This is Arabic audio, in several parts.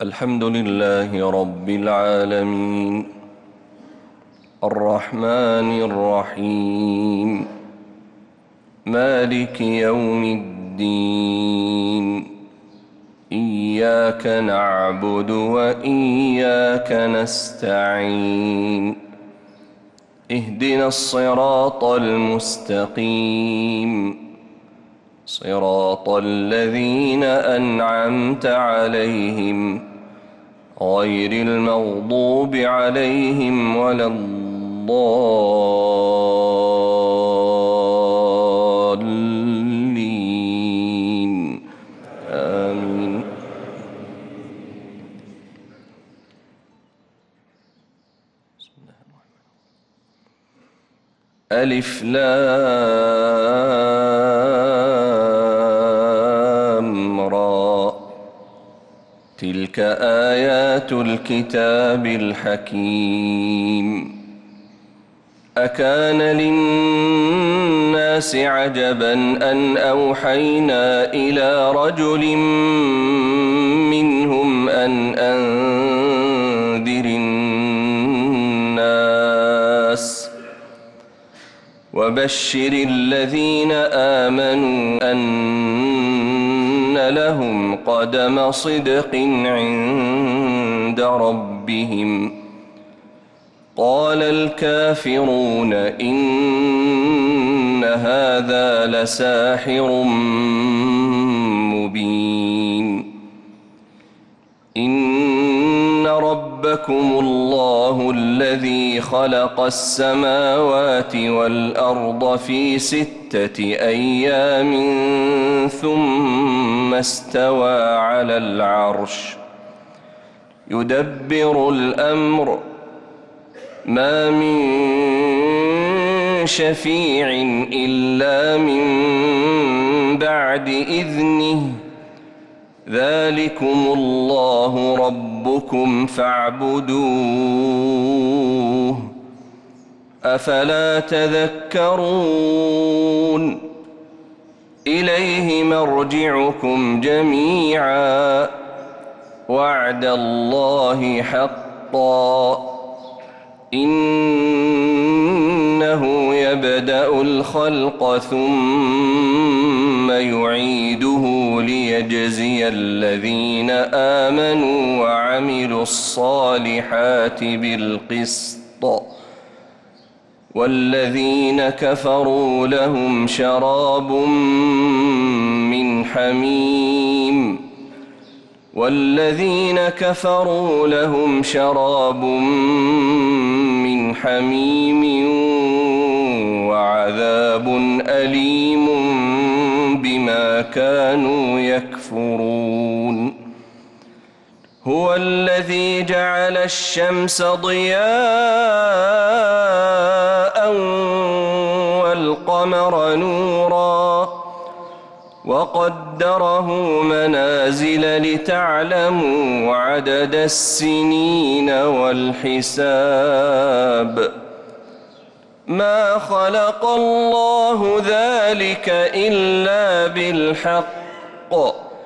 الحمد لله رب العالمين الرحمن الرحيم مالك يوم الدين إياك نعبد وإياك نستعين اهدنا الصراط المستقيم صراط الذين أنعمت عليهم غير المغضوب عليهم ولا الضالين آمين. ألف لام را تلك آيات الكتاب الحكيم أكان للناس عجبا أن أوحينا إلى رجل منهم أن أنذر الناس وبشر الذين آمنوا أن لهم قدم صدق عند ربهم قال الكافرون إن هذا لساحر مبين إن ربكم الله الذي خلق السماوات والأرض في 6 أيام ثم استوى على العرش يدبر الأمر ما من شفيع إلا من بعد إذنه ذلكم الله ربكم فاعبدوه أفلا تذكرون إليه مرجعكم جميعا وعد الله حقا إنه يبدأ الخلق ثم يعيده ليجزي الذين آمنوا وعملوا الصالحات بالقسط والذين كفروا لهم شراب من حميم وعذاب أليم بما كانوا يكفرون هو الذي جعل الشمس ضياء والقمر نورا وقدره منازل لتعلموا عدد السنين والحساب ما خلق الله ذلك إلا بالحق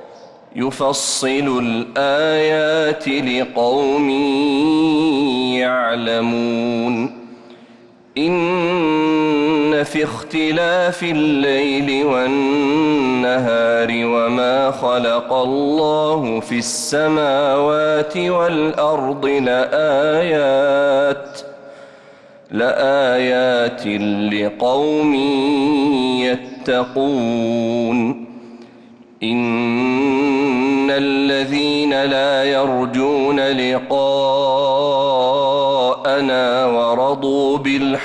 يفصل الآيات لقوم يعلمون إن في اختلاف الليل والنهار وما خلق الله في السماوات والأرض لآيات لقوم يتقون إن الذين لا يرجون لقاءنا ورضوا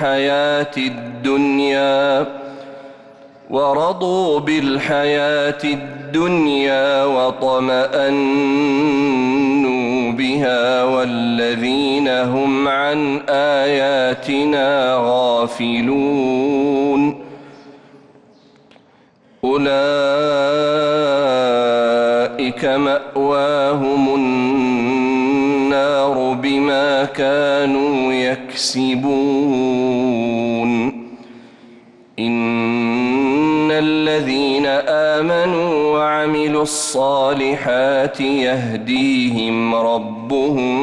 بالحياة الدنيا واطمأنوا بها والذين هم عن آياتنا غافلون أولئك مأواهم النار بما كانوا يكسبون إن الذين آمنوا وعملوا الصالحات يهديهم ربهم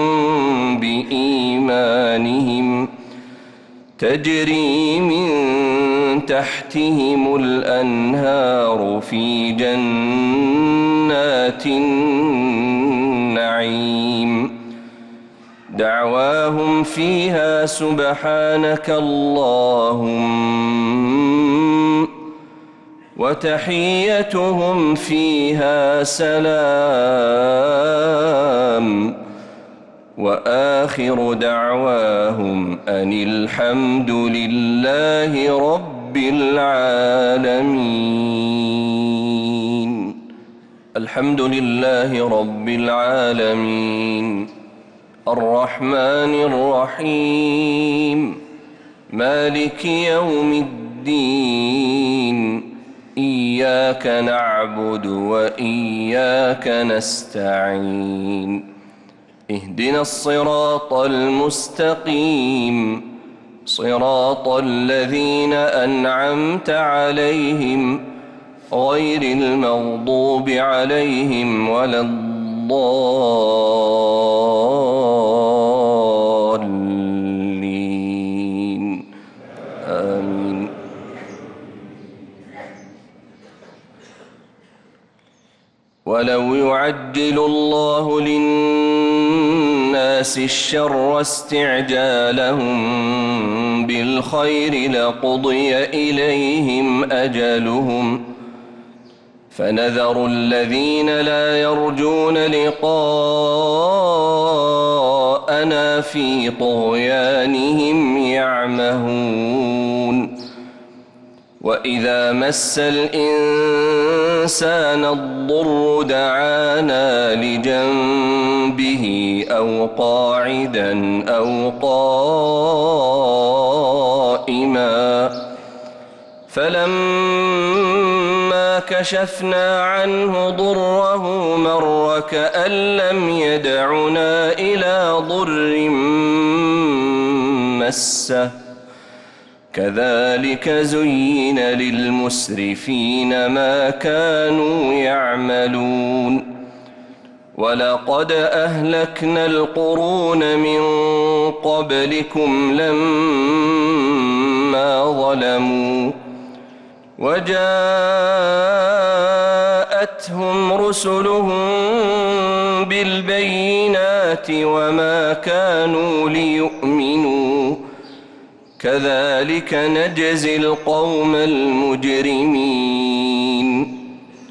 بإيمانهم تجري من تحتهم الأنهار في جنات النعيم دعواهم فيها سبحانك اللهم وتحيتهم فيها سلام وآخر دعواهم أن الحمد لله رب العالمين. الحمد لله رب العالمين الرحمن الرحيم مالك يوم الدين إياك نعبد وإياك نستعين اهدنا الصراط المستقيم صراط الذين أنعمت عليهم غير المغضوب عليهم ولا الضالين آمين. ولو يعجل الله للناس الشر استعجالهم بالخير لقضي إليهم أجلهم فنذر الذين لا يرجون لقاءنا في طغيانهم يعمهون وإذا مس الإنسان الضر دعانا لجنبه أو قاعدا أو قائما فلما كشفنا عنه ضره مر كأن لم يدعنا إلى ضر مسه كذلك زين للمسرفين ما كانوا يعملون ولقد أهلكنا القرون من قبلكم لما ظلموا وجاءتهم رسلهم بالبينات وما كانوا ليؤمنوا كذلك نجزي القوم المجرمين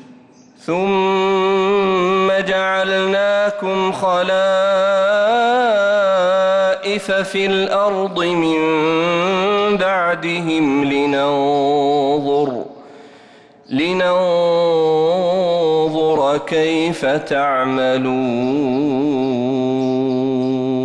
ثم جعلناكم خلائف في الأرض من بعدهم لننظر كيف تعملون.